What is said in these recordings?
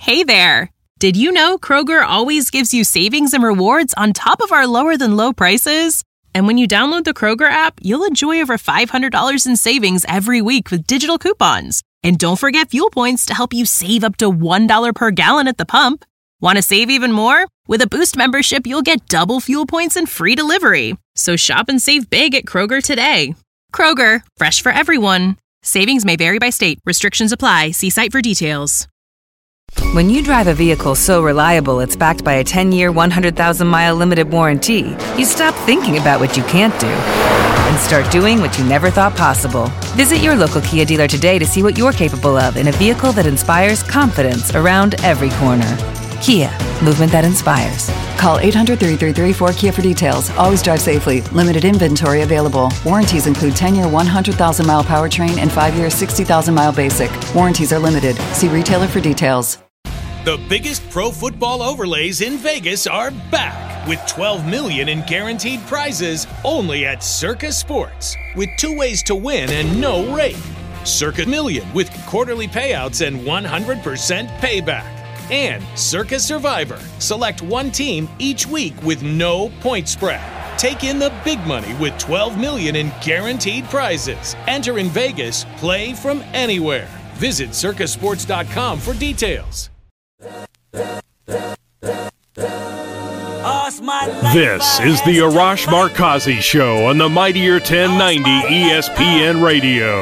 Hey there! Did you know Kroger always gives you savings and rewards on top of our lower-than-low prices? And when you download the Kroger app, you'll enjoy over $500 in savings every week with digital coupons. And don't forget fuel points to help you save up to $1 per gallon at the pump. Want to save even more? With a Boost membership, you'll get double fuel points and free delivery. So shop and save big at Kroger today. Kroger, fresh for everyone. Savings may vary by state. Restrictions apply. See site for details. When you drive a vehicle so reliable it's backed by a 10-year, 100,000-mile limited warranty, you stop thinking about what you can't do and start doing what you never thought possible. Visit your local Kia dealer today to see what you're capable of in a vehicle that inspires confidence around every corner. Kia, movement that inspires. Call 800-333-4KIA for details. Always drive safely. Limited inventory available. Warranties include 10-year 100,000-mile powertrain and 5-year 60,000-mile basic. Warranties are limited. See retailer for details. The biggest pro football overlays in Vegas are back with $12 million in guaranteed prizes only at Circa Sports, with 2 ways to win and no rate. Circa Million with quarterly payouts and 100% payback. And Circa Survivor. Select one team each week with no point spread. Take in the big money with $12 million in guaranteed prizes. Enter in Vegas. Play from anywhere. Visit circasports.com for details. This is the Arash Markazi Show on the Mightier 1090 ESPN Radio.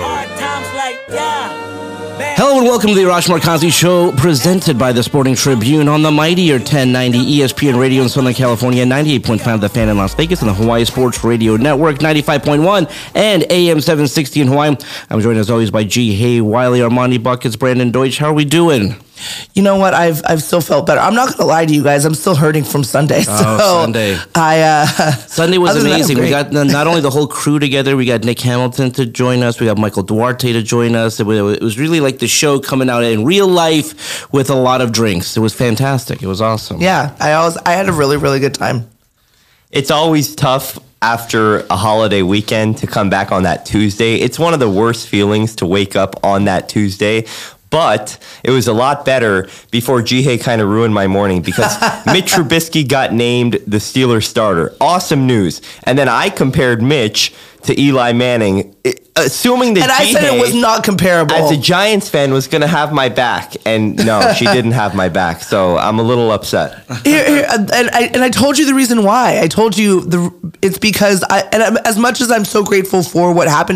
Hello and welcome to the Arash Markazi Show, presented by the Sporting Tribune on the Mightier 1090 ESPN Radio in Southern California, 98.5 The Fan in Las Vegas, and the Hawaii Sports Radio Network, 95.1 and AM 760 in Hawaii. I'm joined as always by G. Hay, Wiley, Armani Buckets, Brandon Deutsch. How are we doing? You know what? I've still felt better. I'm not going to lie to you guys. I'm still hurting from Sunday. Sunday. Sunday was amazing. We got not only the whole crew together, we got Nick Hamilton to join us. We got Michael Duarte to join us. It was really like the show coming out in real life with a lot of drinks. It was fantastic. It was awesome. Yeah, I had a really, really good time. It's always tough after a holiday weekend to come back on that Tuesday. It's one of the worst feelings to wake up on that Tuesday. But it was a lot better before Jihei kind of ruined my morning because Mitch Trubisky got named the Steelers starter. Awesome news. And then I compared Mitch to Eli Manning, assuming that I said it was not comparable. As a Giants fan, was going to have my back. And no, she didn't have my back. So I'm a little upset. And I told you the reason why. I told you it's because as much as I'm so grateful for what happened,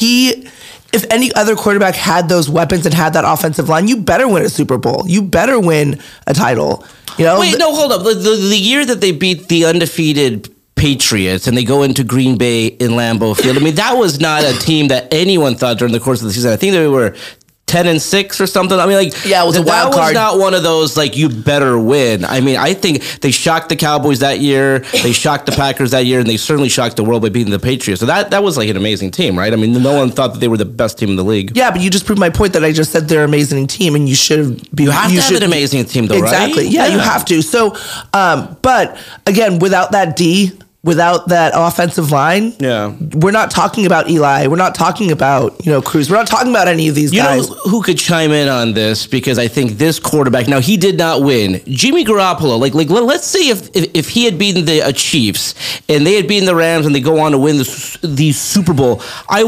if any other quarterback had those weapons and had that offensive line, you better win a Super Bowl. You better win a title. You know? Wait, no, hold up. The year that they beat the undefeated Patriots and they go into Green Bay in Lambeau Field, I mean, that was not a team that anyone thought during the course of the season. I think they were 10-6 or something. I mean, like, yeah, it was a wild card. That was not one of those, like, you better win. I mean, I think they shocked the Cowboys that year, they shocked the Packers that year, and they certainly shocked the world by beating the Patriots. So that was like an amazing team, right? I mean, no one thought that they were the best team in the league. Yeah, but you just proved my point that I just said they're an amazing team, and you should be. You have to have an amazing team, though, exactly. Right? Yeah, you have to. So, but again, without that D, without that offensive line, we're not talking about Eli. We're not talking about, Cruz. We're not talking about any of these guys. You know who could chime in on this? Because I think this quarterback, now he did not win. Jimmy Garoppolo, like let's say if he had beaten the Chiefs and they had beaten the Rams and they go on to win the Super Bowl,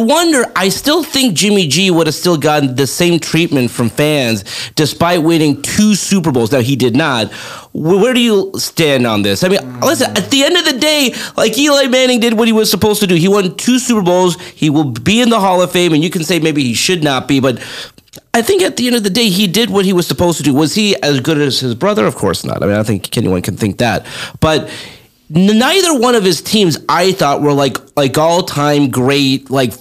I still think Jimmy G would have still gotten the same treatment from fans despite winning 2 Super Bowls. Now, he did not. Where do you stand on this? I mean, listen, at the end of the day, like Eli Manning did what he was supposed to do. He won 2 Super Bowls. He will be in the Hall of Fame, and you can say maybe he should not be, but I think at the end of the day, he did what he was supposed to do. Was he as good as his brother? Of course not. I mean, I think anyone can think that. But neither one of his teams, I thought, were like all-time great, like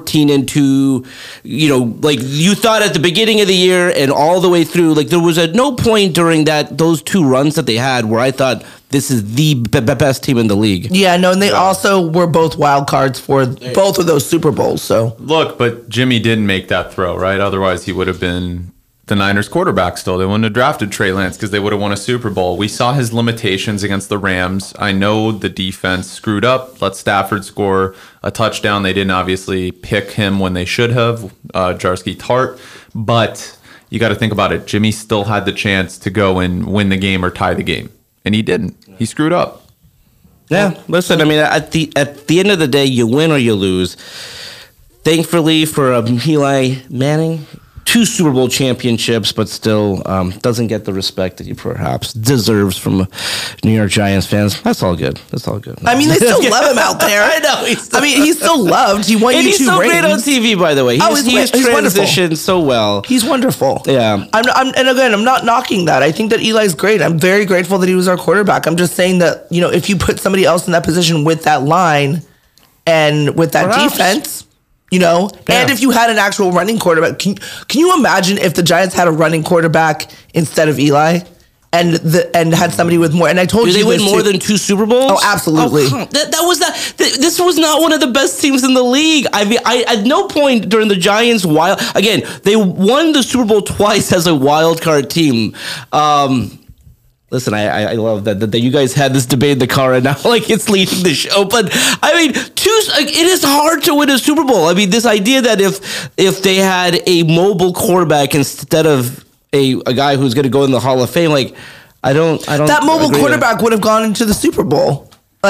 14-2. Like you thought at the beginning of the year and all the way through. Like there was at no point during those 2 runs that they had where I thought this is the best team in the league. Yeah, no, and they also were both wild cards for both of those Super Bowls. So look, but Jimmy didn't make that throw, right? Otherwise, he would have been the Niners quarterback still. They wouldn't have drafted Trey Lance because they would have won a Super Bowl. We saw his limitations against the Rams. I know the defense screwed up, let Stafford score a touchdown. They didn't obviously pick him when they should have, Jarsky Tart. But you got to think about it. Jimmy still had the chance to go and win the game or tie the game, and he didn't. He screwed up. Yeah, listen, I mean, at the end of the day, you win or you lose. Thankfully for Eli Manning, 2 Super Bowl championships, but still doesn't get the respect that he perhaps deserves from New York Giants fans. That's all good. That's all good. I mean, they still love him out there. I know. He's still loved. He won and YouTube he's so ratings. great on TV, by the way. He's transitioned wonderful. so well. He's wonderful. Yeah. And again, I'm not knocking that. I think that Eli's great. I'm very grateful that he was our quarterback. I'm just saying that, if you put somebody else in that position with that line and with that defense, and if you had an actual running quarterback, can you imagine if the Giants had a running quarterback instead of Eli? And had somebody with more. And I told you, they win more than 2 Super Bowls? Oh, absolutely. This was not one of the best teams in the league. I mean, at no point during the Giants' again, they won the Super Bowl twice as a wild card team. Listen, I love that you guys had this debate in the car, and now it's leading the show. But I mean, it is hard to win a Super Bowl. I mean, this idea that if they had a mobile quarterback instead of a guy who's going to go in the Hall of Fame, I don't. That mobile quarterback would have gone into the Super Bowl,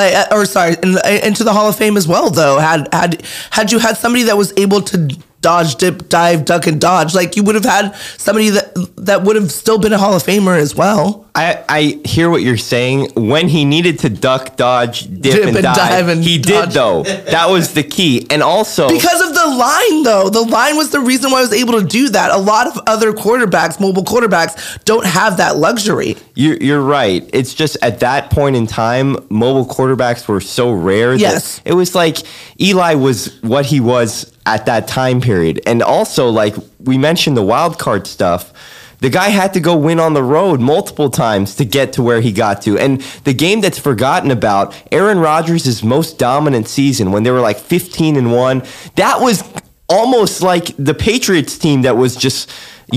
into the Hall of Fame as well. Though, had you had somebody that was able to dodge, dip, dive, duck, and dodge, you would have had somebody that would have still been a Hall of Famer as well. I hear what you're saying. When he needed to duck, dodge, dip and dive, he did, though. That was the key. And also, because of the line, though. The line was the reason why I was able to do that. A lot of other quarterbacks, mobile quarterbacks, don't have that luxury. You're right. It's just at that point in time, mobile quarterbacks were so rare. Yes. That it was like Eli was what he was at that time period. And also, we mentioned the wild card stuff. The guy had to go win on the road multiple times to get to where he got to. And the game that's forgotten about, Aaron Rodgers' most dominant season when they were 15-1, that was almost like the Patriots team that was just,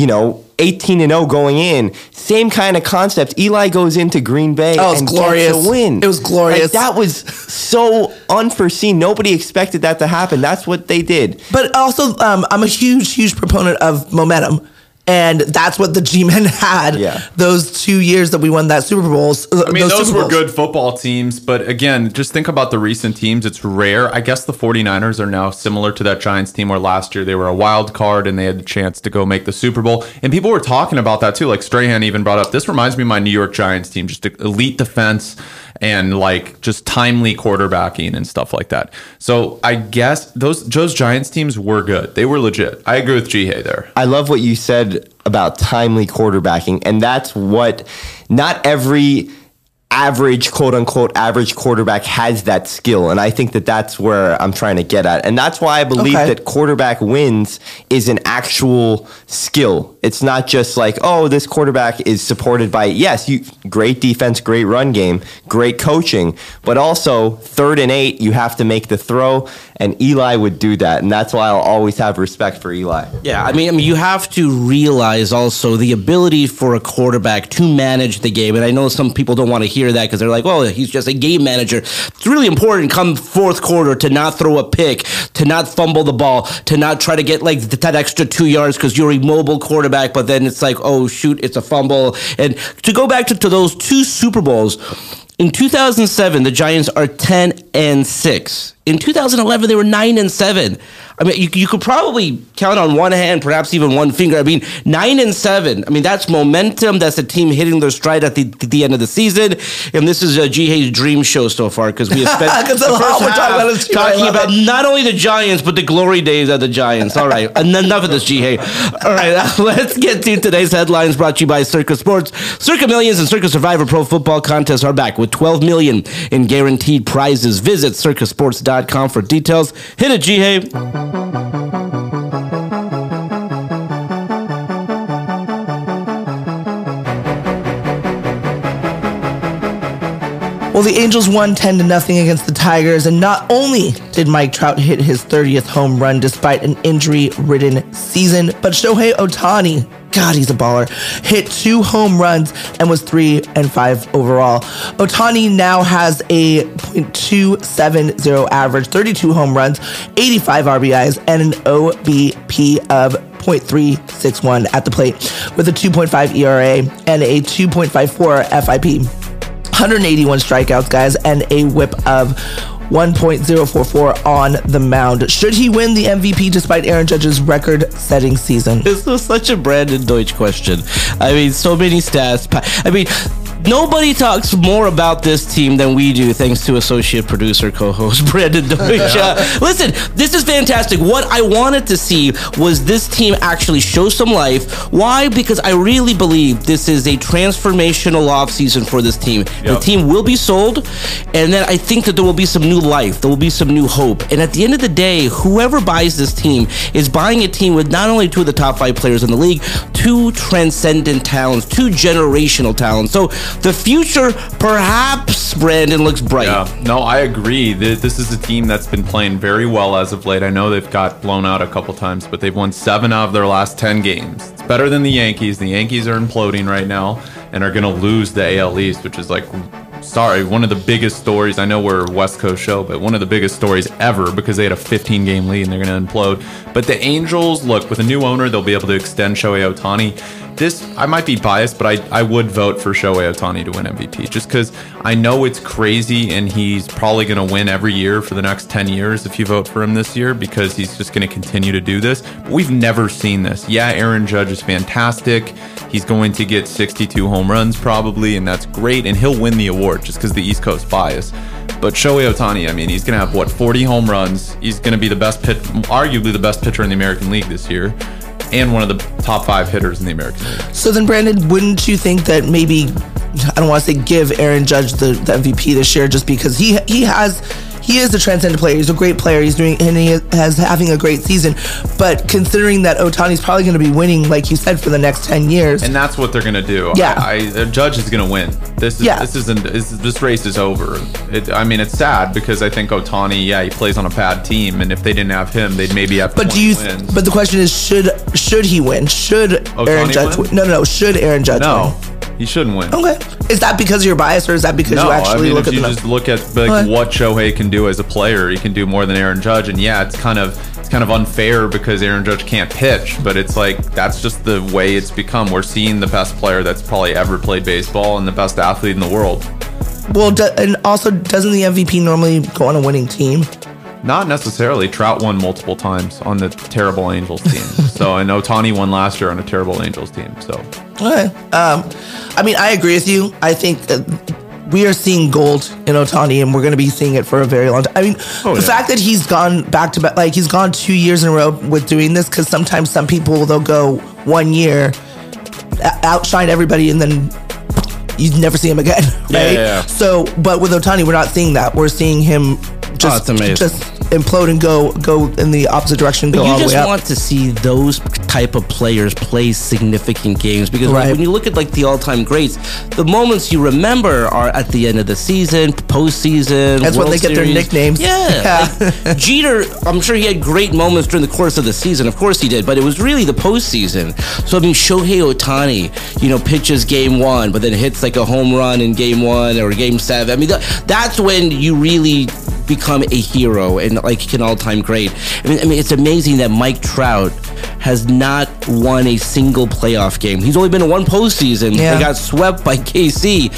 18-0 going in. Same kind of concept. Eli goes into Green Bay and glorious. Gets a win. It was glorious. That was so unforeseen. Nobody expected that to happen. That's what they did. But also, I'm a huge proponent of momentum. And that's what the G-Men had those 2 years that we won that Super Bowl. Those were good football teams. But again, just think about the recent teams. It's rare. I guess the 49ers are now similar to that Giants team where last year they were a wild card and they had the chance to go make the Super Bowl. And people were talking about that too. Like Strahan even brought up, this reminds me of my New York Giants team, just elite defense and just timely quarterbacking and stuff like that. So I guess those Giants teams were good. They were legit. I agree with Jihei there. I love what you said about timely quarterbacking, and that's what not every average, quote unquote, average quarterback has that skill. And I think that that's where I'm trying to get at. And that's why I believe that quarterback wins is an actual skill. It's not just this quarterback is supported by, great defense, great run game, great coaching, but also 3rd and 8, you have to make the throw. And Eli would do that. And that's why I'll always have respect for Eli. Yeah, I mean, you have to realize also the ability for a quarterback to manage the game. And I know some people don't want to hear that because they're like, well, he's just a game manager. It's really important come fourth quarter to not throw a pick, to not fumble the ball, to not try to get that extra 2 yards because you're a mobile quarterback, but then it's oh, shoot, it's a fumble. And to go back to those 2 Super Bowls, in 2007, the Giants are 10-6. In 2011, they were 9-7. I mean, you could probably count on one hand, perhaps even one finger. I mean, 9-7. I mean, that's momentum. That's a team hitting their stride at the end of the season. And this is Jihei's dream show so far because we have spent the first half talking about not only the Giants, but the glory days of the Giants. All right, enough of this, Jihei. All right, let's get to today's headlines brought to you by Circa Sports. Circa Millions and Circa Survivor Pro Football contests are back with $12 million in guaranteed prizes. Visit circasports.com for details. Hit it, Jihei. Well, the Angels won 10-0 against the Tigers, and not only did Mike Trout hit his 30th home run despite an injury-ridden season, but Shohei Ohtani, God, he's a baller, hit 2 home runs and was 3-5 overall. Ohtani now has a .270 average, 32 home runs, 85 RBIs, and an OBP of .361 at the plate with a 2.5 ERA and a 2.54 FIP. 181 strikeouts, guys, and a whip of 1.044 on the mound. Should he win the MVP despite Aaron Judge's record-setting season? This was such a Brandon Deutsch question. I mean, so many stats. I mean, nobody talks more about this team than we do, thanks to associate producer, co-host Brandon Deutsch. Listen, this is fantastic. What I wanted to see was this team actually show some life. Why? Because I really believe this is a transformational offseason for this team. Yep. The team will be sold, and then I think that there will be some new life. There will be some new hope. And at the end of the day, whoever buys this team is buying a team with not only two of the top 5 players in the league, 2 transcendent talents, 2 generational talents. So the future, perhaps, Brandon, looks bright. Yeah, no, I agree. This is a team that's been playing very well as of late. I know they've got blown out a couple times, but they've won 7 out of their last 10 games. It's better than the Yankees. The Yankees are imploding right now and are going to lose the AL East, which is like, one of the biggest stories. I know we're a West Coast show, but one of the biggest stories ever because they had a 15-game lead and they're going to implode. But the Angels, look, with a new owner, they'll be able to extend Shohei Ohtani. I might be biased, but I would vote for Shohei Ohtani to win MVP just because I know it's crazy and he's probably going to win every year for the next 10 years if you vote for him this year because he's just going to continue to do this. But we've never seen this. Yeah, Aaron Judge is fantastic. He's going to get 62 home runs probably, and that's great, and he'll win the award just because the East Coast bias. But Shohei Ohtani, I mean, he's going to have, 40 home runs. He's going to be arguably the best pitcher in the American League this year, and one of the top 5 hitters in the American League. So then, Brandon, wouldn't you think that maybe, I don't want to say give Aaron Judge the MVP this year just because he is a transcendent player. He's a great player. He's doing, and he has having a great season. But considering that Ohtani's probably going to be winning, like you said, for the next 10 years, and that's what they're going to do. Yeah, Judge is going to win. This race is over. It's sad because I think Ohtani, he plays on a bad team, and if they didn't have him, they'd maybe have. But wins. But the question is, should he win? Should Ohtani Aaron Judge win? No. Should Aaron Judge win? No. He shouldn't win. Okay. Is that because of your bias, or is that because you actually look at the just look at what Shohei can do as a player? He can do more than Aaron Judge, and it's kind of unfair because Aaron Judge can't pitch. But it's like that's just the way it's become. We're seeing the best player that's probably ever played baseball and the best athlete in the world. Well, and also, doesn't the MVP normally go on a winning team? Not necessarily. Trout won multiple times on the terrible Angels team. And Ohtani won last year on a terrible Angels team. So, okay. I agree with you. I think we are seeing gold in Ohtani, and we're going to be seeing it for a very long time. The fact that he's gone back to back, like he's gone 2 years in a row with doing this, because sometimes some people they'll go 1 year, outshine everybody, and then you never see him again. Right? Yeah. So, but with Ohtani, we're not seeing that. We're seeing him just implode and go in the opposite direction. Go all the way up. You just want to see those type of players play significant games because when you look at like the all-time greats, the moments you remember are at the end of the season, postseason. That's when they get their nicknames. Yeah. Like Jeter, I'm sure he had great moments during the course of the season. Of course he did, but it was really the postseason. So Shohei Ohtani, pitches game 1, but then hits like a home run in game 1 or game 7. That's when you really become a hero and like an all-time great. It's amazing that Mike Trout has not won a single playoff game. He's only been in one postseason. Yeah. They got swept by KC.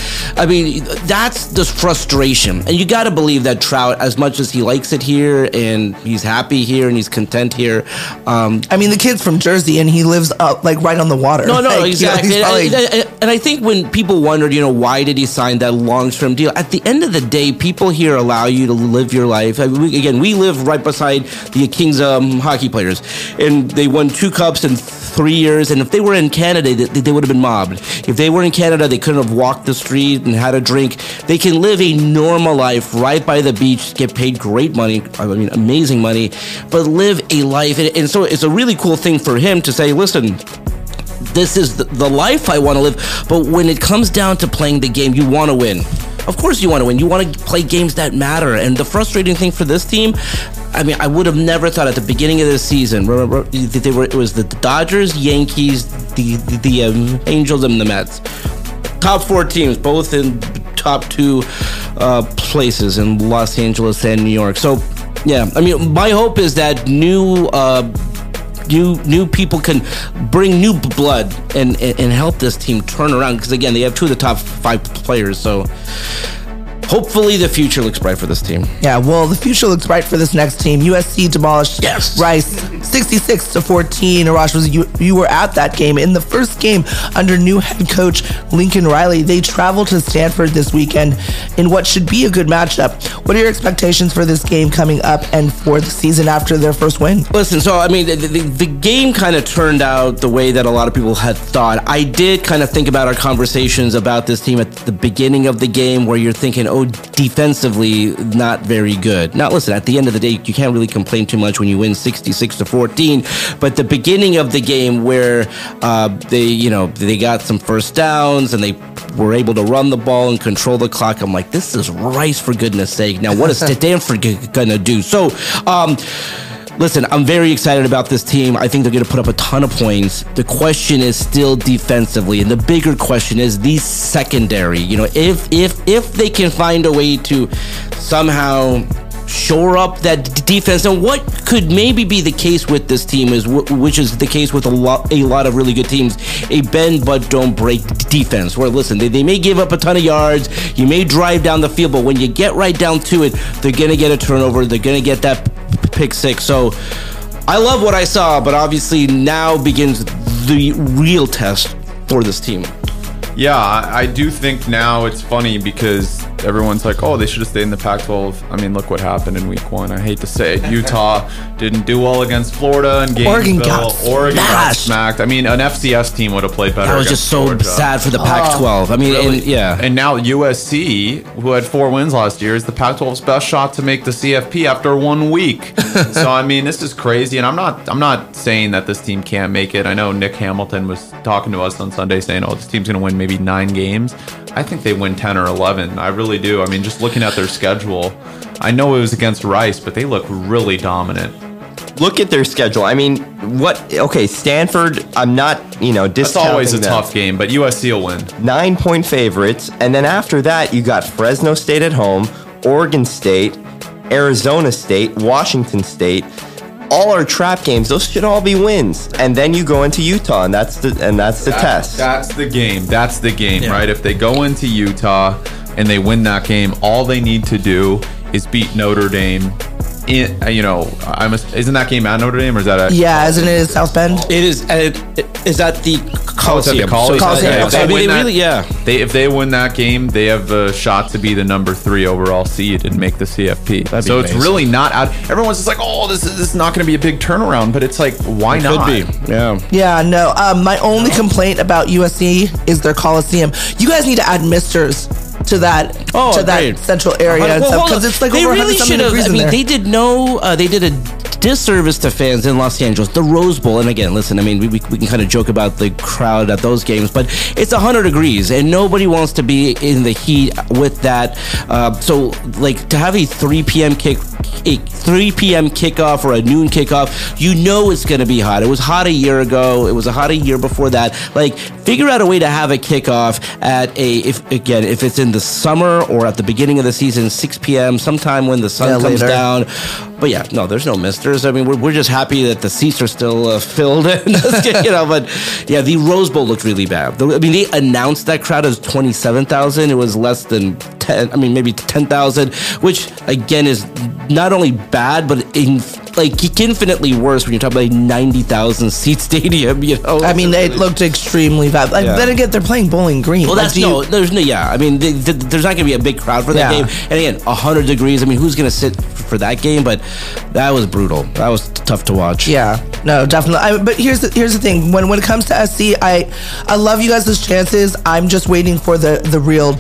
That's the frustration. And you got to believe that Trout, as much as he likes it here and he's happy here and he's content here. The kid's from Jersey and he lives right on the water. No, exactly. And I think when people wondered, why did he sign that long-term deal? At the end of the day, people here allow you to live your life. We live right beside the Kings hockey players, and they won 2 cups in 3 years. And if they were in Canada, they would have been mobbed. If they were in Canada, they couldn't have walked the street and had a drink. They can live a normal life right by the beach, get paid great money, amazing money, but live a life. And so it's a really cool thing for him to say, listen, this is the life I want to live. But when it comes down to playing the game, you want to win. Of course you want to win. You want to play games that matter. And the frustrating thing for this team, I would have never thought at the beginning of the season, remember, it was the Dodgers, Yankees, the Angels, and the Mets. Top 4 teams, both in top 2 places in Los Angeles and New York. So, yeah, my hope is that new new people can bring new blood and help this team turn around. Because again, they have 2 of the top 5 players. So hopefully the future looks bright for this team. Yeah, well, the future looks bright for this next team. USC demolished Rice 66-14. Arash, you were at that game. In the first game under new head coach Lincoln Riley, they traveled to Stanford this weekend in what should be a good matchup. What are your expectations for this game coming up and for the season after their first win? Listen, so I mean, the game kind of turned out the way that a lot of people had thought. I did kind of think about our conversations about this team at the beginning of the game where you're thinking, oh, defensively, not very good. Now, listen, at the end of the day, you can't really complain too much when you win 66-14. But the beginning of the game where they got some first downs and they were able to run the ball and control the clock, I'm like, this is Rice, for goodness sake. Now, what is Stanford gonna do? So, listen, I'm very excited about this team. I think they're going to put up a ton of points. The question is still defensively, and the bigger question is the secondary. You know, if they can find a way to somehow shore up that defense, and what could maybe be the case with this team is, which is the case with a lot of really good teams, a bend but don't break defense. Where listen, they may give up a ton of yards, you may drive down the field, but when you get right down to it, they're going to get a turnover, they're going to get that pick 6. So I love what I saw, but obviously now begins the real test for this team. Yeah, I do think now it's funny because everyone's like, oh, they should have stayed in the Pac-12. I mean, look what happened in week 1. I hate to say it. Utah didn't do well against Florida and Gainesville. Oregon got smacked. I mean, an FCS team would have played better. That was just so Georgia. sad for the Pac-12. I mean, really? And now USC, who had 4 wins last year, is the Pac-12's best shot to make the CFP after 1 week. So, I mean, this is crazy. And I'm not saying that this team can't make it. I know Nick Hamilton was talking to us on Sunday saying, oh, this team's going to win maybe 9 games. I think they win 10 or 11. I really do. I mean, just looking at their schedule, I know it was against Rice, but they look really dominant. Look at their schedule. I mean, Stanford, I'm not, discounting That's always a tough game, but USC will win. 9-point favorites. And then after that, you got Fresno State at home, Oregon State, Arizona State, Washington State. All our trap games, those should all be wins. And then you go into Utah, and that's the test. That's the game. That's the game, right? If they go into Utah and they win that game, all they need to do is beat Notre Dame. Isn't that game at Notre Dame or is that at? Yeah, isn't it South Bend? It is. Is at the Coliseum. If they win that game, they have a shot to be the number 3 overall seed and make the CFP. So it's really not out. Everyone's just like, oh, this is not going to be a big turnaround, but it's like, why not? Could be. Yeah. Yeah. No. My only complaint about USC is their Coliseum. You guys need to add misters to that central area and stuff, because it's like they over really 100 degrees in there. They did a disservice to fans in Los Angeles. The Rose Bowl, and again, listen, I mean, we can kind of joke about the crowd at those games, but it's 100 degrees, and nobody wants to be in the heat with that. So, like, to have a 3 p.m. kickoff or a noon kickoff, it's going to be hot. It was hot a year ago. It was hot a year before that. Like, figure out a way to have a kickoff at if it's in the summer or at the beginning of the season, 6 p.m., sometime when the sun comes down. But yeah, no, there's no misters. I mean, we're just happy that the seats are still filled. But yeah, the Rose Bowl looked really bad. I mean, they announced that crowd as 27,000. It was less than 10. I mean, maybe 10,000, which again is not only bad, but infinitely worse when you're talking about a 90,000 seat stadium. I mean, it looked extremely bad. Then again, they're playing Bowling Green. Well, I mean, there's not going to be a big crowd for that game. And again, 100 degrees. I mean, who's going to sit for that game? But that was brutal. That was tough to watch. Yeah, no, definitely. But here's the thing. When it comes to SC, I love you guys' chances. I'm just waiting for the real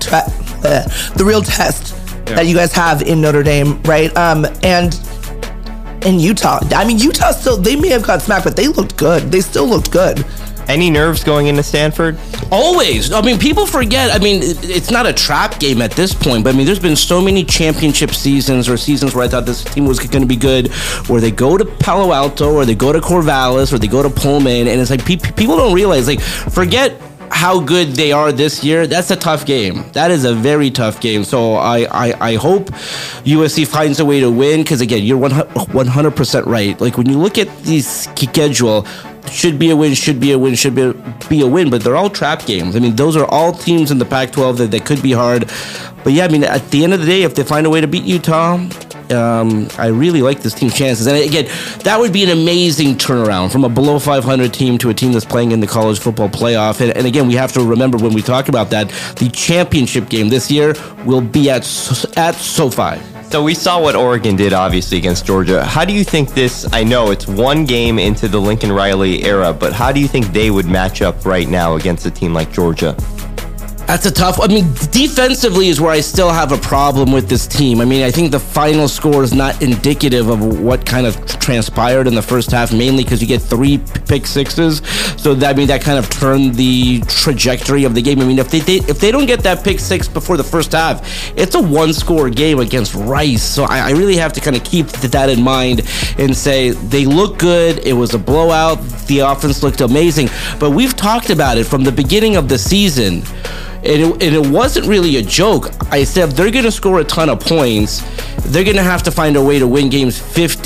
test that you guys have in Notre Dame, right? And in Utah. I mean, Utah still, they may have got smacked, but they looked good. They still looked good. Any nerves going into Stanford? Always. I mean, people forget. I mean, it's not a trap game at this point, but I mean, there's been so many championship seasons or seasons where I thought this team was going to be good, where they go to Palo Alto or they go to Corvallis or they go to Pullman, and it's like people don't realize, like, forget how good they are this year, that's a tough game. That is a very tough game. So I hope USC finds a way to win, because, again, you're 100% right. Like, when you look at the schedule, should be a win, should be a win, but they're all trap games. I mean, those are all teams in the Pac-12 that could be hard. But, yeah, I mean, at the end of the day, if they find a way to beat Utah, I really like this team's chances. And, again, that would be an amazing turnaround from a below 500 team to a team that's playing in the college football playoff. And again, we have to remember when we talk about that, the championship game this year will be at SoFi. So we saw what Oregon did, obviously, against Georgia. How do you think this, I know it's one game into the Lincoln Riley era, but how do you think they would match up right now against a team like Georgia? That's a tough. I mean, defensively is where I still have a problem with this team. I mean, I think the final score is not indicative of what kind of transpired in the first half, mainly because you get 3 pick sixes. So that kind of turned the trajectory of the game. I mean, if they don't get that pick six before the first half, it's a 1-score game against Rice. So I really have to kind of keep that in mind and say they look good. It was a blowout. The offense looked amazing. But we've talked about it from the beginning of the season. And it wasn't really a joke. I said if they're going to score a ton of points, they're going to have to find a way to win games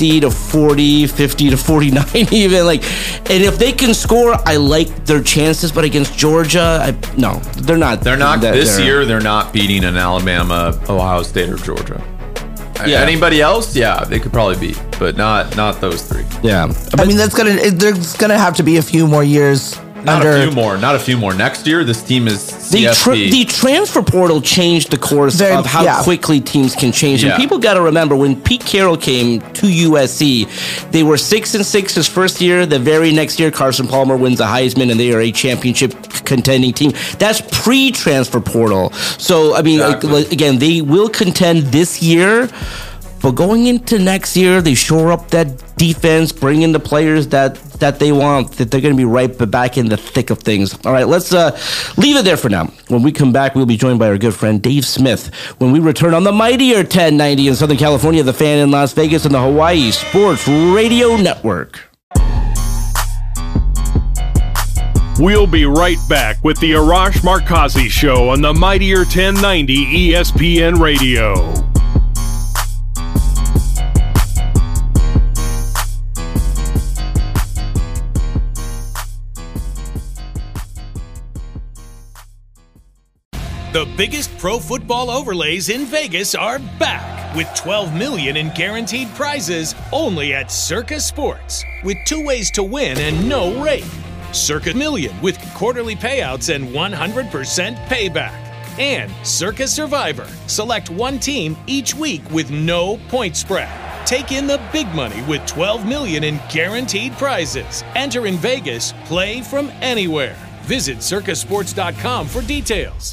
50-40, 50-49 even. And if they can score, I like their chances. But against Georgia, no, they're not. They're not this year. They're not beating an Alabama, Ohio State, or Georgia. Yeah. Anybody else? Yeah, they could probably beat, but not those 3. Yeah, I mean, there's gonna have to be a few more years. Not a few more. Next year, this team is CFP. The transfer portal changed the course of how quickly teams can change. And people got to remember, when Pete Carroll came to USC, they were 6-6 his first year. The very next year, Carson Palmer wins a Heisman, and they are a championship contending team. That's pre-transfer portal. So, I mean, again, they will contend this year. But going into next year, they shore up that defense, bring in the players that they want, that they're going to be right back in the thick of things. All right, let's leave it there for now. When we come back, we'll be joined by our good friend Dave Smith when we return on the mightier 1090 in Southern California, the Fan in Las Vegas, and the Hawaii Sports Radio Network. We'll be right back with the Arash Markazi Show on the mightier 1090 ESPN Radio. The biggest pro football overlays in Vegas are back with $12 million in guaranteed prizes only at Circa Sports, with 2 ways to win and no rate. Circa Million with quarterly payouts and 100% payback. And Circa Survivor. Select one team each week with no point spread. Take in the big money with $12 million in guaranteed prizes. Enter in Vegas, play from anywhere. Visit circasports.com for details.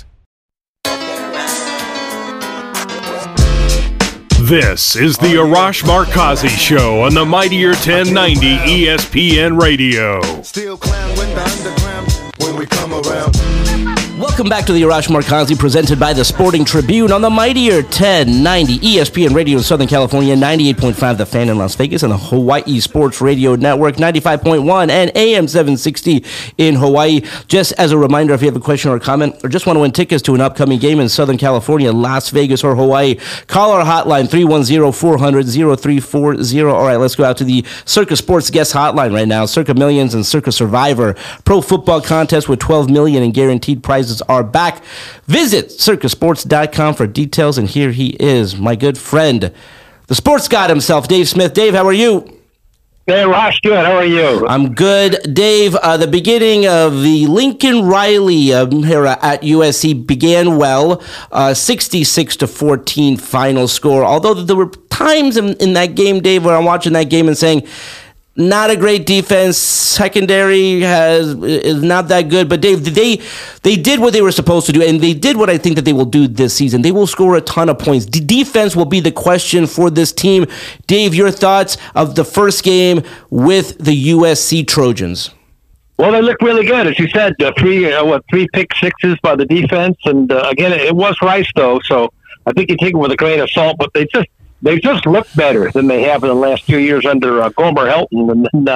This is the Arash Markazi Show on the mightier 1090 ESPN Radio. Still clown when the underground when we come around. Welcome back to the Arash Markazi, presented by the Sporting Tribune on the mightier 1090 ESPN Radio in Southern California, 98.5 The Fan in Las Vegas, and the Hawaii Sports Radio Network, 95.1 and AM 760 in Hawaii. Just as a reminder, if you have a question or a comment, or just want to win tickets to an upcoming game in Southern California, Las Vegas, or Hawaii, call our hotline, 310-400-0340. All right, let's go out to the Circa Sports guest hotline right now. Circa Millions and Circa Survivor pro football contest with $12 million in guaranteed prizes are back. Visit circasports.com for details, and here he is, my good friend, the sports god himself, Dave Smith. Dave, how are you? Hey, Ross, good. How are you? I'm good. Dave, the beginning of the Lincoln Riley era at USC began well, 66-14 final score, although there were times in that game, Dave, where I'm watching that game and saying, not a great defense. Secondary is not that good. But Dave, they did what they were supposed to do, and they did what I think that they will do this season. They will score a ton of points. The defense will be the question for this team. Dave, your thoughts of the first game with the USC Trojans? Well, they look really good, as you said. Three pick sixes by the defense, and again, it was Rice though, so I think you take it with a grain of salt. But they just look better than they have in the last 2 years under Gomer Helton. And then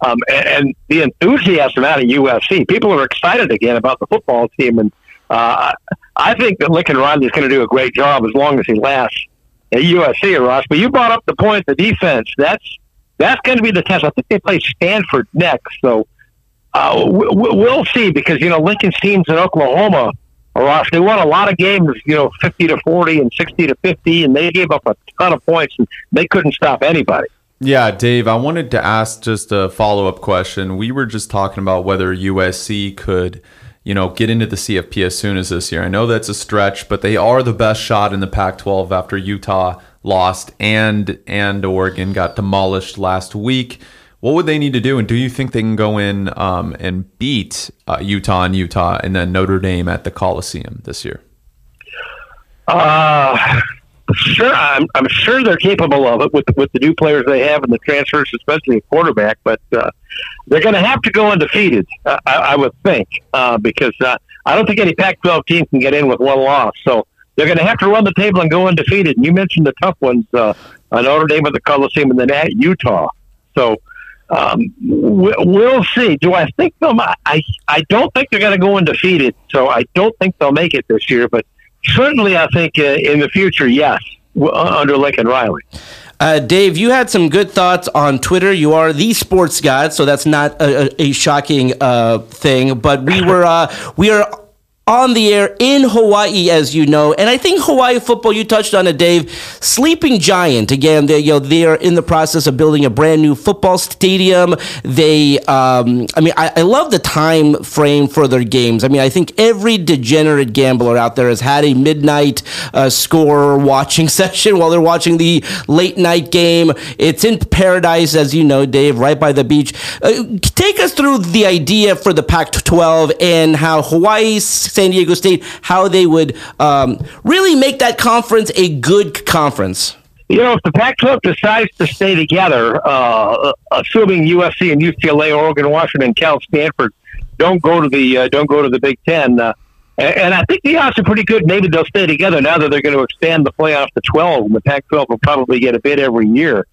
And the enthusiasm out of USC. People are excited again about the football team, and I think that Lincoln Riley is going to do a great job as long as he lasts at USC, Ross. But you brought up the point, the defense. That's going to be the test. I think they play Stanford next, so we'll see. Because Lincoln's teams in Oklahoma, Ross, they won a lot of games, 50-40 and 60-50, and they gave up a ton of points, and they couldn't stop anybody. Yeah, Dave, I wanted to ask just a follow-up question. We were just talking about whether USC could, get into the CFP as soon as this year. I know that's a stretch, but they are the best shot in the Pac-12 after Utah lost and Oregon got demolished last week. What would they need to do, and do you think they can go in and beat Utah and then Notre Dame at the Coliseum this year? Sure, I'm sure they're capable of it with the new players they have and the transfers, especially at quarterback. But they're going to have to go undefeated, I would think, because I don't think any Pac-12 team can get in with one loss. So they're going to have to run the table and go undefeated. And you mentioned the tough ones, Notre Dame at the Coliseum and then at Utah. So we'll see. Do I think they'll? I don't think they're going to go undefeated. So I don't think they'll make it this year. But certainly, I think in the future, yes, under Lincoln Riley. Dave, you had some good thoughts on Twitter. You are the sports god, so that's not a shocking thing. But we are on the air in Hawaii, as you know, and I think Hawaii football, you touched on it, Dave, sleeping giant. Again, they are in the process of building a brand new football stadium. I love the time frame for their games. I mean, I think every degenerate gambler out there has had a midnight score watching session while they're watching the late night game. It's in Paradise, as you know, Dave, right by the beach. Take us through the idea for the Pac-12 and how Hawaii, San Diego State, how they would really make that conference a good conference. If the Pac-12 decides to stay together, assuming USC and UCLA, Oregon, Washington, Cal, Stanford don't go to the Big Ten, and I think the odds are pretty good. Maybe they'll stay together now that they're going to expand the playoff to 12, and the Pac-12 will probably get a bid every year.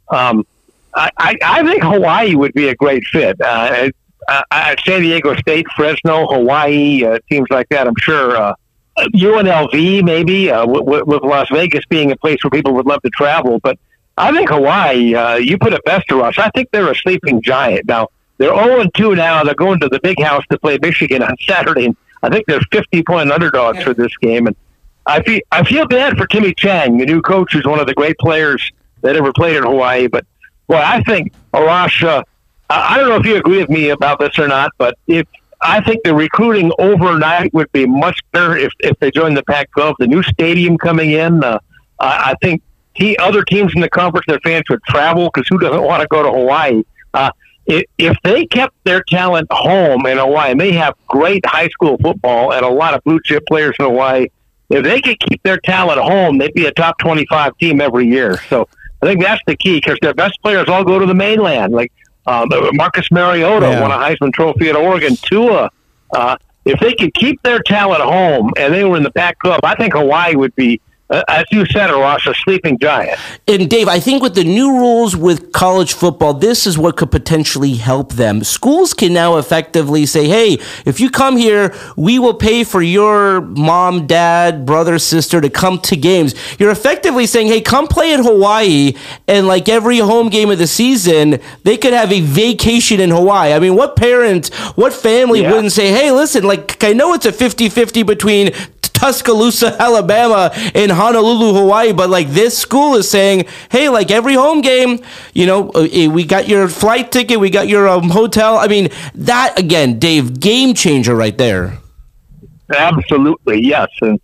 I think Hawaii would be a great fit. San Diego State, Fresno, Hawaii, teams like that. I'm sure UNLV maybe with Las Vegas being a place where people would love to travel. But I think Hawaii, you put it best to us. I think they're a sleeping giant. Now, they're 0-2 now. They're going to the Big House to play Michigan on Saturday. I think they're 50-point underdogs for this game. And I feel bad for Timmy Chang, the new coach, who's one of the great players that ever played in Hawaii. But, boy, I think Arash, I don't know if you agree with me about this or not, but I think the recruiting overnight would be much better if they join the Pac-12. The new stadium coming in, I think other teams in the conference, their fans would travel because who doesn't want to go to Hawaii? If they kept their talent home in Hawaii, and they have great high school football and a lot of blue-chip players in Hawaii, if they could keep their talent home, they'd be a top 25 team every year. So I think that's the key because their best players all go to the mainland, like Marcus Mariota won a Heisman Trophy at Oregon. Tua, if they could keep their talent home and they were in the Pac-12, I think Hawaii would be, as you said, Ross, a sleeping giant. And Dave, I think with the new rules with college football, this is what could potentially help them. Schools can now effectively say, hey, if you come here, we will pay for your mom, dad, brother, sister to come to games. You're effectively saying, hey, come play in Hawaii, and like every home game of the season, they could have a vacation in Hawaii. I mean, what parent, what family wouldn't say, hey, listen, like I know it's a 50-50 between Tuscaloosa, Alabama, and Honolulu, Hawaii, but like this school is saying, hey, like every home game, we got your flight ticket, we got your hotel. I mean, that again, Dave, game changer right there. Absolutely, yes, and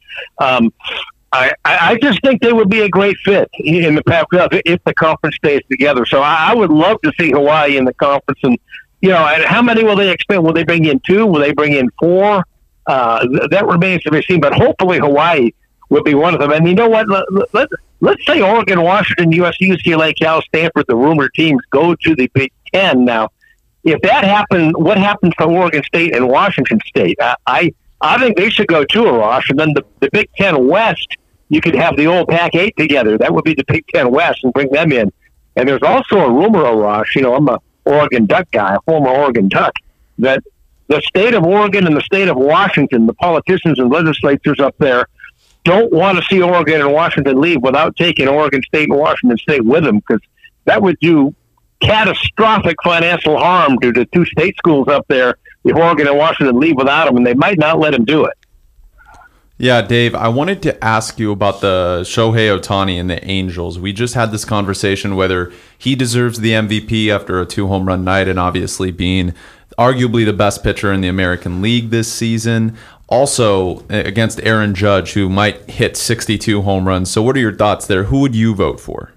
I just think they would be a great fit in the Pac-12 if the conference stays together. So I would love to see Hawaii in the conference, and and how many will they expect? Will they bring in 2? Will they bring in 4? That remains to be seen, but hopefully Hawaii will be one of them. And you know what? Let's say Oregon, Washington, USC, UCLA, Cal, Stanford, the rumored teams go to the Big Ten. Now, if that happens, what happens to Oregon State and Washington State? I think they should go to Arash, and then the Big Ten West, you could have the old Pac-8 together. That would be the Big Ten West and bring them in. And there's also a rumor, Arash, Oregon Duck guy, a former Oregon Duck, that the state of Oregon and the state of Washington, the politicians and legislatures up there, don't want to see Oregon and Washington leave without taking Oregon State and Washington State with them, because that would do catastrophic financial harm to the two state schools up there if Oregon and Washington leave without them, and they might not let them do it. Yeah, Dave, I wanted to ask you about the Shohei Ohtani and the Angels. We just had this conversation whether he deserves the MVP after a 2-home run night and obviously being arguably the best pitcher in the American League this season. Also against Aaron Judge, who might hit 62 home runs. So what are your thoughts there? Who would you vote for?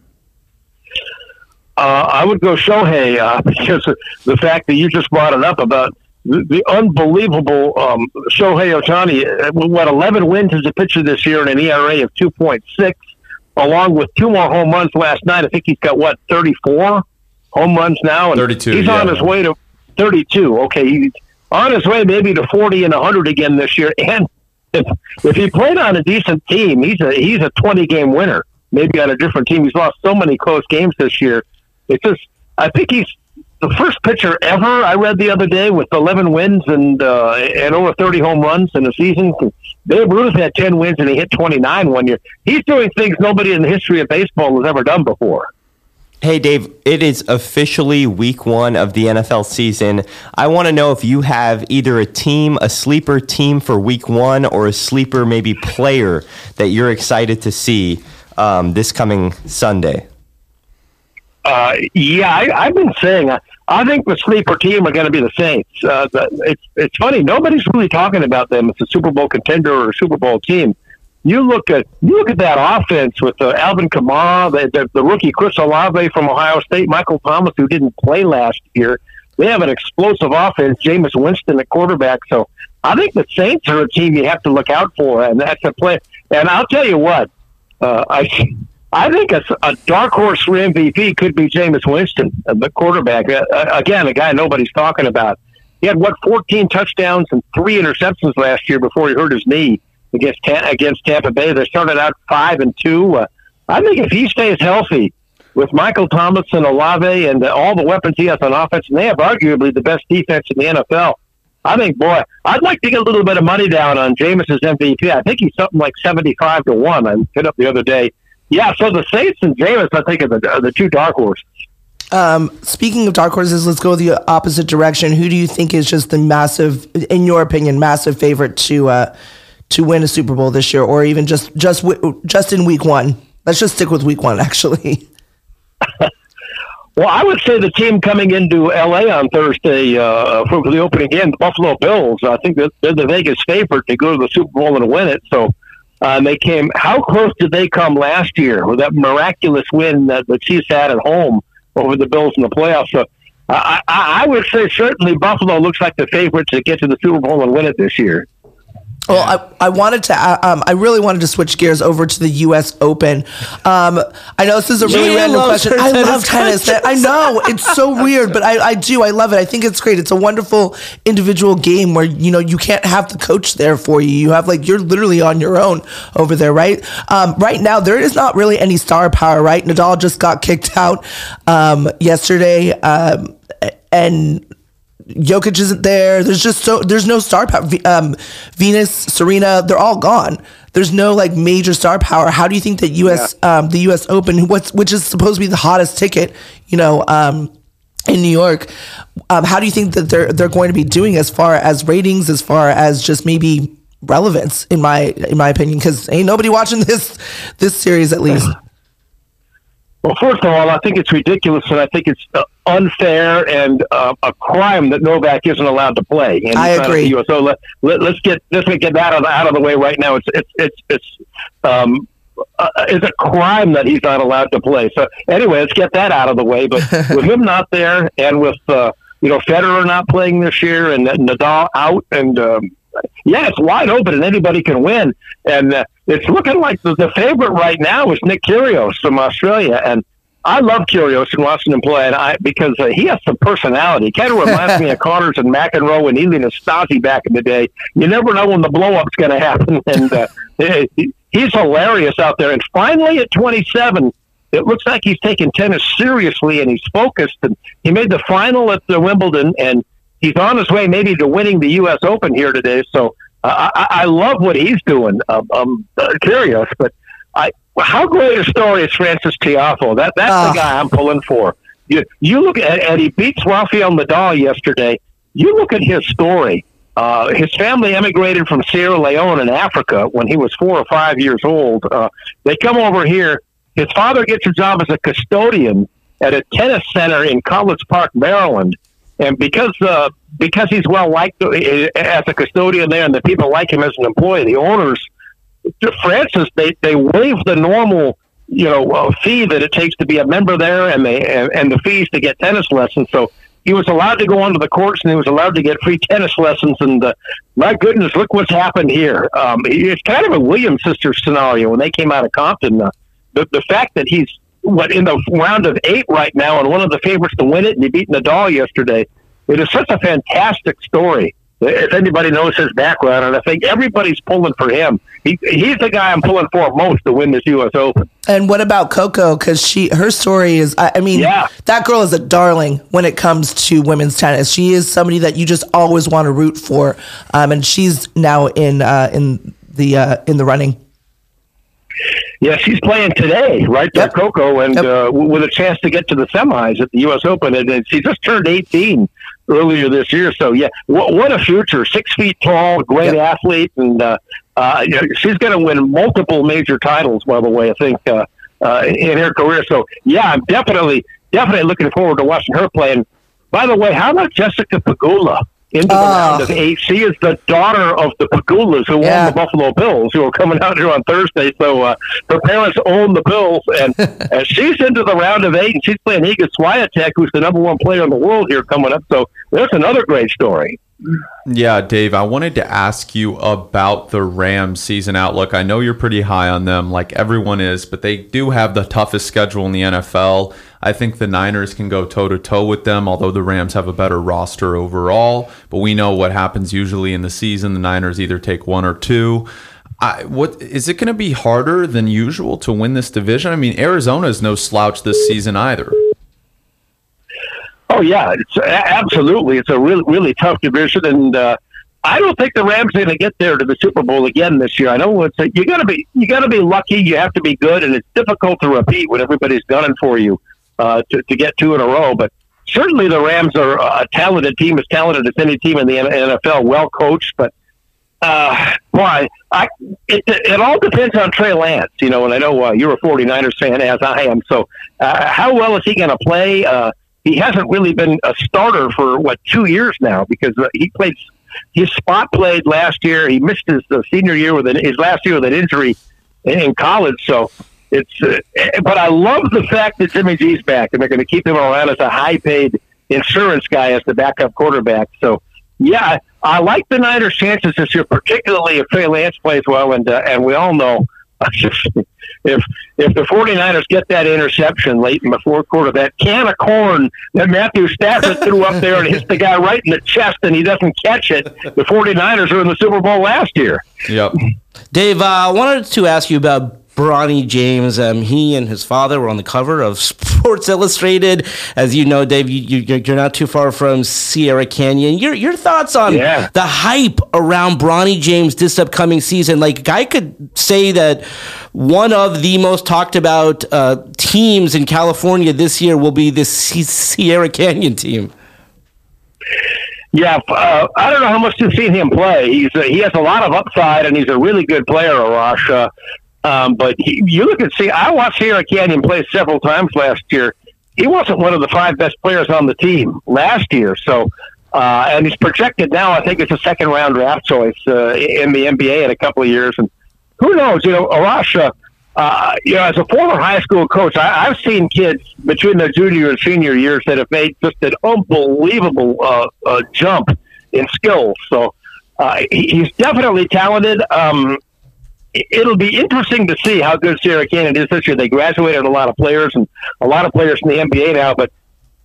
I would go Shohei because of the fact that you just brought it up about the unbelievable Shohei Ohtani. 11 wins as a pitcher this year and an ERA of 2.6, along with 2 more home runs last night. I think he's got, 34 home runs now? And 32. He's on his way to 32. Okay, he's on his way maybe to 40 and 100 again this year. And if he played on a decent team, he's a 20-game winner. Maybe on a different team. He's lost so many close games this year. It's just, I think he's the first pitcher ever, I read the other day, with 11 wins and over 30 home runs in a season. Babe Ruth had 10 wins and he hit 29 one year. He's doing things nobody in the history of baseball has ever done before. Hey, Dave, it is officially week 1 of the NFL season. I want to know if you have either a sleeper team for week 1 or a sleeper maybe player that you're excited to see this coming Sunday. I've been saying I think the sleeper team are going to be the Saints. It's funny, nobody's really talking about them as a Super Bowl contender or a Super Bowl team. You look at that offense with Alvin Kamara, the rookie Chris Olave from Ohio State, Michael Thomas, who didn't play last year. They have an explosive offense, Jameis Winston at quarterback. So I think the Saints are a team you have to look out for, and that's a play. And I'll tell you what, I think a dark horse for MVP could be Jameis Winston, the quarterback. Again, a guy nobody's talking about. He had, 14 touchdowns and 3 interceptions last year before he hurt his knee against Tampa Bay. They started out 5-2. I think if he stays healthy with Michael Thomas and Olave and all the weapons he has on offense, and they have arguably the best defense in the NFL, I think, I'd like to get a little bit of money down on Jameis's MVP. I think he's something like 75-1. I hit up the other day. Yeah, so the Saints and Jameis, I think, are the 2 dark horses. Speaking of dark horses, let's go the opposite direction. Who do you think is just the massive, in your opinion, massive favorite to win a Super Bowl this year, or even just in week 1? Let's just stick with week 1, actually. Well, I would say the team coming into L.A. on Thursday for the opening game, the Buffalo Bills. I think they're the Vegas favorite to go to the Super Bowl and win it. So they came. How close did they come last year with that miraculous win that the Chiefs had at home over the Bills in the playoffs? So I would say certainly Buffalo looks like the favorite to get to the Super Bowl and win it this year. Well, I really wanted to switch gears over to the U.S. Open. I know this is a really random question. I love tennis. I know, it's so weird, but I do. I love it. I think it's great. It's a wonderful individual game where, you can't have the coach there for you. You have you're literally on your own over there, right? Right now, there is not really any star power, right? Nadal just got kicked out yesterday, and Jokic isn't there. There's no star power. Venus, Serena, they're all gone. There's no major star power. How do you think that the U.S. Open, which is supposed to be the hottest ticket, in New York, how do you think that they're going to be doing as far as ratings, as far as just maybe relevance, in my opinion? Because ain't nobody watching this series, at least. Well, first of all, I think it's ridiculous, and I think it's unfair and a crime that Novak isn't allowed to play. And I agree. So let's get that out of the way right now. It's a crime that he's not allowed to play. So anyway, let's get that out of the way. But with him not there, and with Federer not playing this year, and Nadal out, and it's wide open, and anybody can win. And it's looking like the favorite right now is Nick Kyrgios from Australia, and I love Kyrgios and watching him play, because he has some personality. He kind of reminds me of Connors and McEnroe and Ilie Nastase back in the day. You never know when the blow-up's going to happen, and he's hilarious out there. And finally, at 27, it looks like he's taking tennis seriously and he's focused. And he made the final at the Wimbledon, and he's on his way maybe to winning the U.S. Open here today. So I love what he's doing. I'm curious, but how great a story is Frances Tiafoe? That's the guy I'm pulling for. You look at, and he beats Rafael Nadal yesterday. You look at his story. His family emigrated from Sierra Leone in Africa when he was 4 or 5 years old. They come over here. His father gets a job as a custodian at a tennis center in College Park, Maryland. And because he's well liked as a custodian there, and the people like him as an employee, the owners, Francis, they waive the normal fee that it takes to be a member there, and the fees to get tennis lessons. So he was allowed to go onto the courts, and he was allowed to get free tennis lessons. And my goodness, look what's happened here. It's kind of a Williams sisters scenario when they came out of Compton. The fact that he's in the round of 8 right now, and one of the favorites to win it, and he beat Nadal yesterday. It is such a fantastic story. If anybody knows his background, and I think everybody's pulling for him. He's the guy I'm pulling for most to win this U.S. Open. And what about Coco? Because her story is, that girl is a darling when it comes to women's tennis. She is somebody that you just always want to root for, and she's now in the running. Yeah, she's playing today, right there, Coco, and with a chance to get to the semis at the U.S. Open. And she just turned 18 earlier this year. So, yeah, what a future. 6 feet tall, great athlete, and she's going to win multiple major titles, by the way, I think, in her career. So, yeah, I'm definitely looking forward to watching her play. And, by the way, how about Jessica Pegula? Into the round of 8. She is the daughter of the Pegulas who won the Buffalo Bills, who are coming out here on Thursday. So her parents own the Bills, and she's into the round of 8, and she's playing Iga Swiatek, who's the number 1 player in the world here coming up. So there's another great story. Yeah, Dave, I wanted to ask you about the Rams season outlook. I know you're pretty high on them, like everyone is, but they do have the toughest schedule in the NFL. I think the Niners can go toe-to-toe with them, although the Rams have a better roster overall. But we know what happens usually in the season. The Niners either take 1 or 2. What is it going to be harder than usual to win this division? I mean, Arizona is no slouch this season either. Oh yeah, it's absolutely. It's a really, really tough division, and I don't think the Rams are going to get there to the Super Bowl again this year. I know you got to be lucky. You have to be good, and it's difficult to repeat when everybody's gunning for you to get 2 in a row. But certainly, the Rams are a talented team, as talented as any team in the NFL, well coached. But it all depends on Trey Lance, and I know you're a 49ers fan, as I am. So how well is he going to play? He hasn't really been a starter for 2 years now, because his spot played last year. He missed his senior year his last year with an injury in college. So but I love the fact that Jimmy G's back, and they're going to keep him around as a high-paid insurance guy as the backup quarterback. So yeah, I like the Niners' chances this year, particularly if Trey Lance plays well, and we all know. If the 49ers get that interception late in the fourth quarter, that can of corn that Matthew Stafford threw up there and hits the guy right in the chest and he doesn't catch it, the 49ers were in the Super Bowl last year. Yep. Dave, I wanted to ask you about Bronny James. He and his father were on the cover of Sports Illustrated. As you know, Dave, you're not too far from Sierra Canyon. Your thoughts on the hype around Bronny James this upcoming season? Like, I could say that one of the most talked about teams in California this year will be the Sierra Canyon team. Yeah, I don't know how much you've seen him play. He has a lot of upside, and he's a really good player, Arash. But you look at I watched Sierra Canyon play several times last year. He wasn't one of the 5 best players on the team last year. So, and he's projected now, I think it's a 2nd-round draft choice in the NBA in a couple of years. And who knows? Arash, as a former high school coach, I've seen kids between their junior and senior years that have made just an unbelievable jump in skills. So he's definitely talented. It'll be interesting to see how good Sierra Canyon is this year. They graduated a lot of players, and a lot of players in the NBA now. But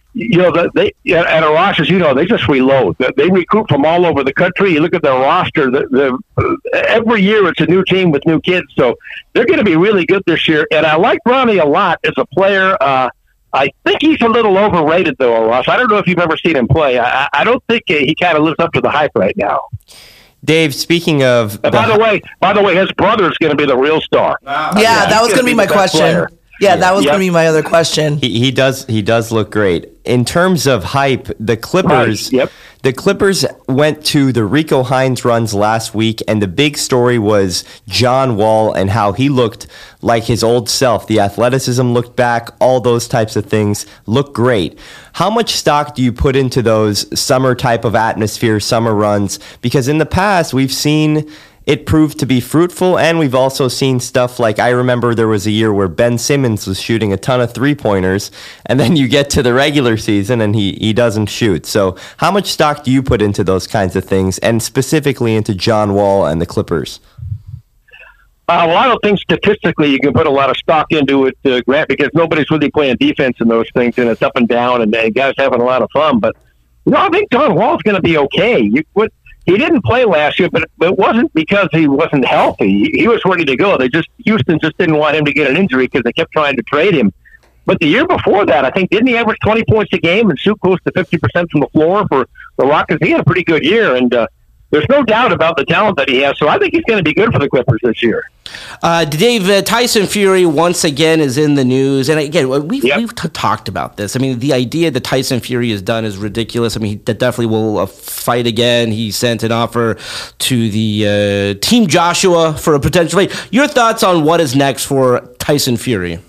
they at Arash, as you know, they just reload. They recruit from all over the country. You look at their roster. Every year it's a new team with new kids, so they're going to be really good this year. And I like Ronnie a lot as a player. I think he's a little overrated, though, Arash. I don't know if you've ever seen him play. I don't think he kind of lives up to the hype right now. Dave, speaking of, by the way, his brother's going to be the real star. That was going to be my question. Player. Yeah, that was going to be my other question. He does look great. In terms of hype, the Clippers, the Clippers went to the Rico Hines runs last week, and the big story was John Wall and how he looked like his old self. The athleticism looked back, all those types of things look great. How much stock do you put into those summer type of atmosphere, summer runs? Because in the past, we've seen it proved to be fruitful, and we've also seen stuff like, I remember there was a year where Ben Simmons was shooting a ton of three-pointers, and then you get to the regular season and he doesn't shoot. So how much stock do you put into those kinds of things, and specifically into John Wall and the Clippers? Well, I don't think statistically you can put a lot of stock into it, Grant, because nobody's really playing defense in those things, and it's up and down, and guys having a lot of fun. But I think John Wall's going to be okay. He didn't play last year, but it wasn't because he wasn't healthy. He was ready to go. Houston just didn't want him to get an injury because they kept trying to trade him. But the year before that, I think, didn't he average 20 points a game and shoot close to 50% from the floor for the Rockets? He had a pretty good year, and there's no doubt about the talent that he has. So I think he's going to be good for the Clippers this year. Dave, Tyson Fury once again is in the news. And again, we've talked about this. I mean, the idea that Tyson Fury has done is ridiculous. I mean, he definitely will fight again. He sent an offer to the Team Joshua for a potential fight. Your thoughts on what is next for Tyson Fury?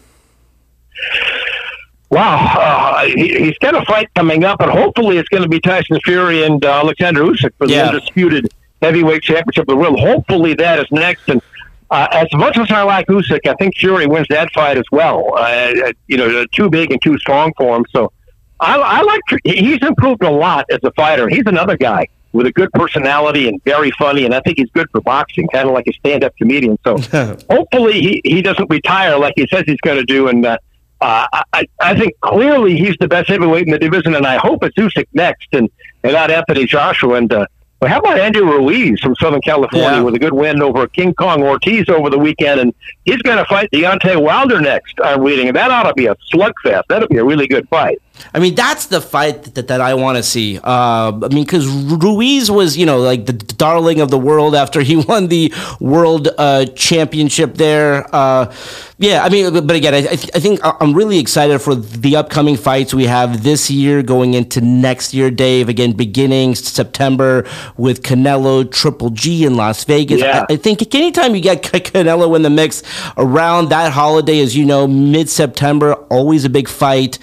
Wow, he's got a fight coming up, and hopefully it's going to be Tyson Fury and Alexander Usyk for the undisputed heavyweight championship of the world. Hopefully that is next. And as much as I like Usyk, I think Fury wins that fight as well. Too big and too strong for him. So I like. He's improved a lot as a fighter. He's another guy with a good personality and very funny, and I think he's good for boxing, kind of like a stand-up comedian. So hopefully he doesn't retire like he says he's going to do, and I think clearly he's the best heavyweight in the division, and I hope it's Usyk next and not Anthony Joshua. And how about Andy Ruiz from Southern California with a good win over King Kong Ortiz over the weekend, and he's going to fight Deontay Wilder next, I'm reading, and that ought to be a slugfest. That'll be a really good fight. I mean, that's the fight that I want to see. Because Ruiz was, like the darling of the world after he won the world championship there. But again, I think I'm really excited for the upcoming fights we have this year going into next year, Dave. Again, beginning September with Canelo, Triple G in Las Vegas. Yeah. I think anytime you get Canelo in the mix around that holiday, as you know, mid-September, always a big fight.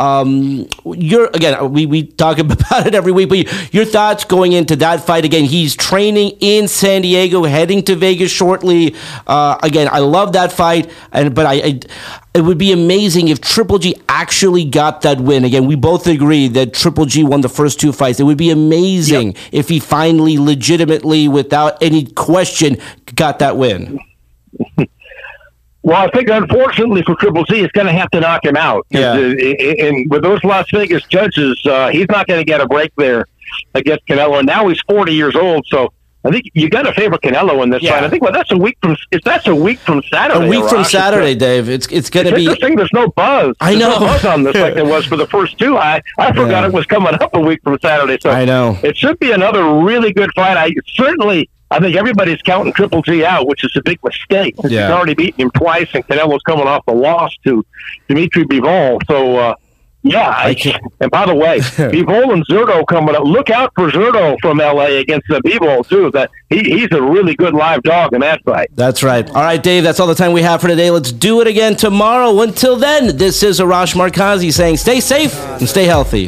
We talk about it every week, but your thoughts going into that fight. Again, he's training in San Diego, heading to Vegas shortly. Again, I love that fight, but it would be amazing if Triple G actually got that win. Again, we both agree that Triple G won the first two fights. It would be amazing if he finally, legitimately, without any question, got that win. Well, I think unfortunately for Triple G, he's going to have to knock him out. And with those Las Vegas judges, he's not going to get a break there against Canelo. And now he's 40 years old, so I think you got to favor Canelo in this fight. I think that's a week from Saturday. A week from Saturday, Dave. It's going to be interesting. There's no buzz. I know. There's no buzz on this like there was for the first two. I forgot it was coming up a week from Saturday. So I know it should be another really good fight. I think everybody's counting Triple G out, which is a big mistake. He's already beaten him twice, and Canelo's coming off the loss to Dimitri Bivol. So, and by the way, Bivol and Zurdo coming up. Look out for Zurdo from L.A. against Bivol, too. That he's a really good live dog in that fight. That's right. All right, Dave, that's all the time we have for today. Let's do it again tomorrow. Until then, this is Arash Markazi saying stay safe and stay healthy.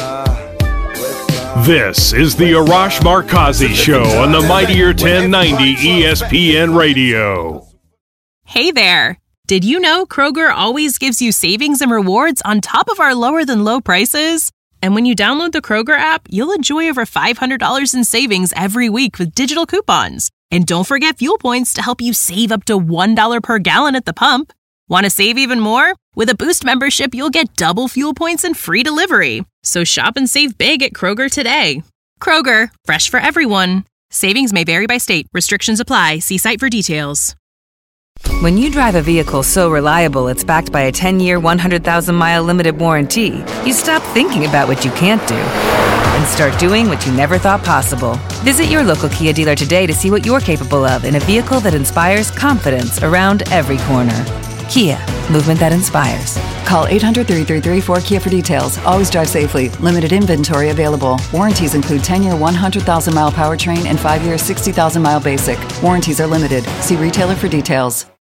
This is the Arash Markazi Show on the Mightier 1090 ESPN Radio. Hey there. Did you know Kroger always gives you savings and rewards on top of our lower than low prices? And when you download the Kroger app, you'll enjoy over $500 in savings every week with digital coupons. And don't forget fuel points to help you save up to $1 per gallon at the pump. Want to save even more? With a Boost membership, you'll get double fuel points and free delivery. So shop and save big at Kroger today. Kroger, fresh for everyone. Savings may vary by state. Restrictions apply. See site for details. When you drive a vehicle so reliable it's backed by a 10-year, 100,000-mile limited warranty, you stop thinking about what you can't do and start doing what you never thought possible. Visit your local Kia dealer today to see what you're capable of in a vehicle that inspires confidence around every corner. Kia, movement that inspires. Call 800-333-4KIA for details. Always drive safely. Limited inventory available. Warranties include 10-year 100,000-mile powertrain and 5-year 60,000-mile basic. Warranties are limited. See retailer for details.